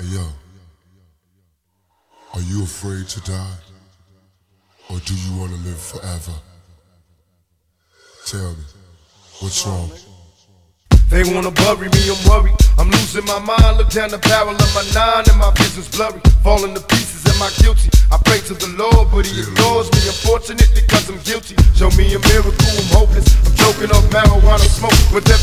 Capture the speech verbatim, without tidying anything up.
Hey yo, are you afraid to die? Or do you want to live forever? Tell me, what's wrong? They wanna bury me, I'm worried. I'm losing my mind, look down the barrel of my nine and my vision's blurry. Falling to pieces, am I guilty? I pray to the Lord, but he ignores me. Unfortunately, cause I'm guilty. Show me a miracle, I'm hopeless. I'm choking off marijuana smoke with every